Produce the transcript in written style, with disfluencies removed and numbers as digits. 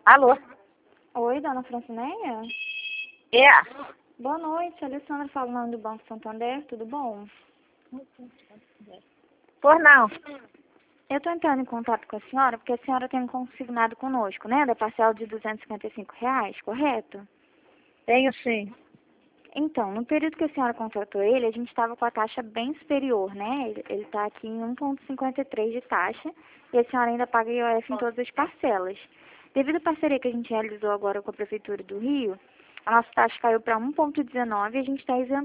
Alô? Oi, dona Francineia? É? Boa noite, Alessandra falando do Banco Santander, tudo bom? Por não. Eu estou entrando em contato com a senhora porque a senhora tem consignado conosco, né, da parcela de R$ 255, correto? Tenho sim. Então, no período que a senhora contratou ele, a gente estava com a taxa bem superior, né? Ele está aqui em 1,53 de taxa e a senhora ainda paga IOF em todas as parcelas. Devido à parceria que a gente realizou agora com a Prefeitura do Rio, a nossa taxa caiu para 1,19 e a gente está isentando